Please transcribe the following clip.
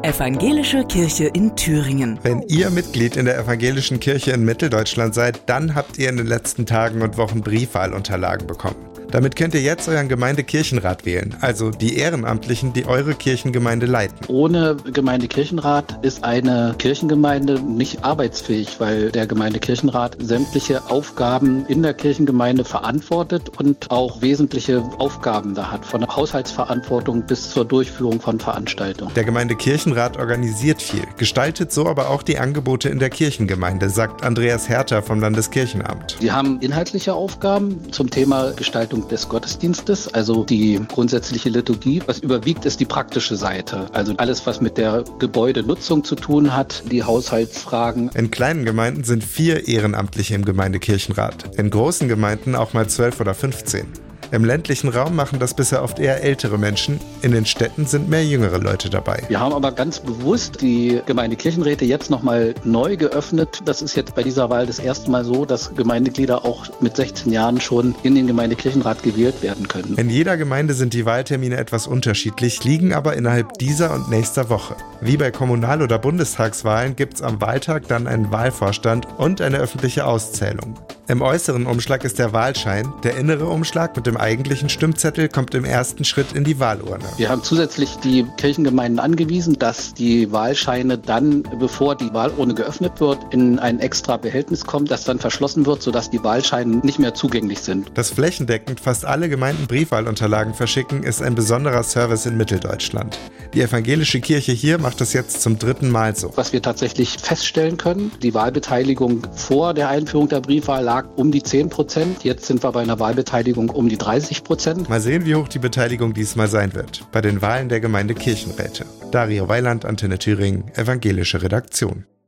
Evangelische Kirche in Thüringen. Wenn ihr Mitglied in der Evangelischen Kirche in Mitteldeutschland seid, dann habt ihr in den letzten Tagen und Wochen Briefwahlunterlagen bekommen. Damit könnt ihr jetzt euren Gemeindekirchenrat wählen, also die Ehrenamtlichen, die eure Kirchengemeinde leiten. Ohne Gemeindekirchenrat ist eine Kirchengemeinde nicht arbeitsfähig, weil der Gemeindekirchenrat sämtliche Aufgaben in der Kirchengemeinde verantwortet und auch wesentliche Aufgaben da hat, von Haushaltsverantwortung bis zur Durchführung von Veranstaltungen. Der Gemeindekirchenrat organisiert viel, gestaltet so aber auch die Angebote in der Kirchengemeinde, sagt Andreas Herter vom Landeskirchenamt. Wir haben inhaltliche Aufgaben zum Thema Gestaltung des Gottesdienstes, also die grundsätzliche Liturgie. Was überwiegt, ist die praktische Seite. Also alles, was mit der Gebäudenutzung zu tun hat, die Haushaltsfragen. In kleinen Gemeinden sind 4 Ehrenamtliche im Gemeindekirchenrat. In großen Gemeinden auch mal 12 oder 15. Im ländlichen Raum machen das bisher oft eher ältere Menschen. In den Städten sind mehr jüngere Leute dabei. Wir haben aber ganz bewusst die Gemeindekirchenräte jetzt nochmal neu geöffnet. Das ist jetzt bei dieser Wahl das erste Mal so, dass Gemeindeglieder auch mit 16 Jahren schon in den Gemeindekirchenrat gewählt werden können. In jeder Gemeinde sind die Wahltermine etwas unterschiedlich, liegen aber innerhalb dieser und nächster Woche. Wie bei Kommunal- oder Bundestagswahlen gibt es am Wahltag dann einen Wahlvorstand und eine öffentliche Auszählung. Im äußeren Umschlag ist der Wahlschein. Der innere Umschlag mit dem eigentlichen Stimmzettel kommt im ersten Schritt in die Wahlurne. Wir haben zusätzlich die Kirchengemeinden angewiesen, dass die Wahlscheine dann, bevor die Wahlurne geöffnet wird, in ein extra Behältnis kommt, das dann verschlossen wird, sodass die Wahlscheine nicht mehr zugänglich sind. Dass flächendeckend fast alle Gemeinden Briefwahlunterlagen verschicken, ist ein besonderer Service in Mitteldeutschland. Die evangelische Kirche hier macht das jetzt zum 3. Mal so. Was wir tatsächlich feststellen können, die Wahlbeteiligung vor der Einführung der Briefwahl lag um die 10%. Jetzt sind wir bei einer Wahlbeteiligung um die 30%. Mal sehen, wie hoch die Beteiligung diesmal sein wird. Bei den Wahlen der Gemeindekirchenräte. Dario Weiland, Antenne Thüringen, Evangelische Redaktion.